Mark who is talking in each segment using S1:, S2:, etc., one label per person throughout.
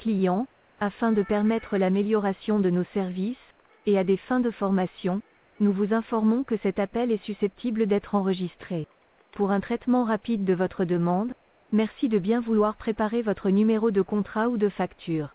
S1: clients, afin de permettre l'amélioration de nos services, et à des fins de formation, nous vous informons que cet appel est susceptible d'être enregistré. Pour un traitement rapide de votre demande, merci de bien vouloir préparer votre numéro de contrat ou de facture.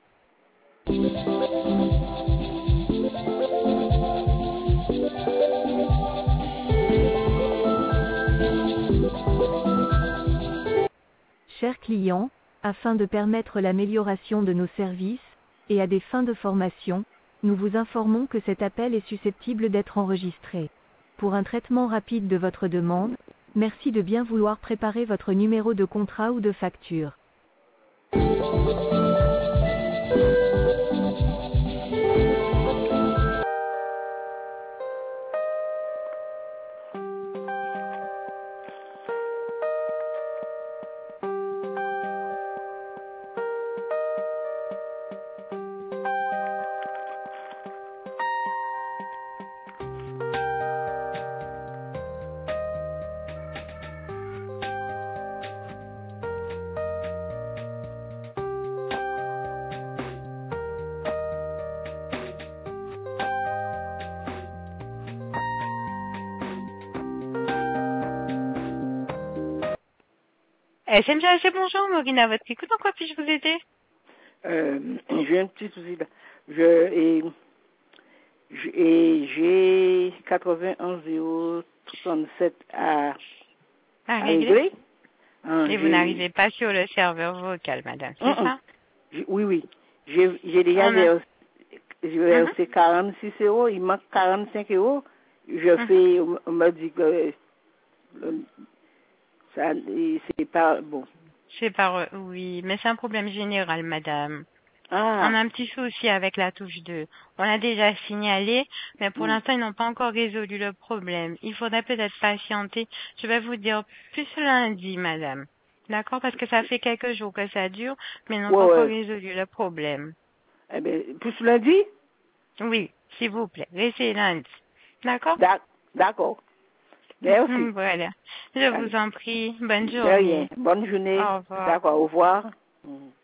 S1: Chers clients, afin de permettre l'amélioration de nos services, et à des fins de formation, nous vous informons que cet appel est susceptible d'être enregistré. Pour un traitement rapide de votre demande, merci de bien vouloir préparer votre numéro de contrat ou de facture.
S2: SMGAG, bonjour, Maureen à votre écoute, en quoi puis-je vous aider?
S3: J'ai un petit souci là. J'ai 91 037 à régler.
S2: Et vous n'arrivez pas sur le serveur vocal, madame, c'est ça?
S3: Oui. J'ai déjà versé 46 euros, il manque 45 euros. On me dit que ça, c'est pas bon.
S2: Oui, mais c'est un problème général, madame.
S3: Ah.
S2: On a un petit souci avec la touche 2. On l'a déjà signalé, mais pour l'instant, ils n'ont pas encore résolu le problème. Il faudrait peut-être patienter. Je vais vous dire plus lundi, madame. D'accord? Parce que ça fait quelques jours que ça dure, mais ils n'ont pas encore résolu le problème.
S3: Eh bien, plus lundi?
S2: Oui, s'il vous plaît. Laissez lundi. D'accord?
S3: D'accord. Merci.
S2: Voilà. Je vous en prie. Bonne journée.
S3: De rien. Bonne journée.
S2: Au revoir.
S3: D'accord, au revoir.